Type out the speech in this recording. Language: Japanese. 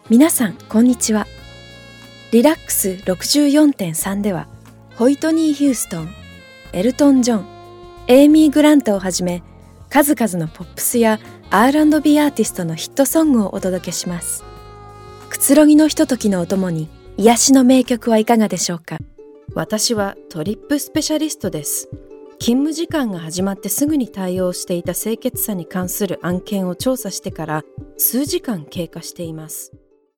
皆さんこんにちは。リラックス 64.3 ではホイトニー・ヒューストン、エルトン・ジョン、エイミー・グラントをはじめ数々のポップスや R&B アーティストのヒットソングをお届けします。くつろぎのひとときのお供に癒しの名曲はいかがでしょうか。私はトリップスペシャリストです。勤務時間が始まってすぐに対応していた清潔さに関する案件を調査してから数時間経過しています。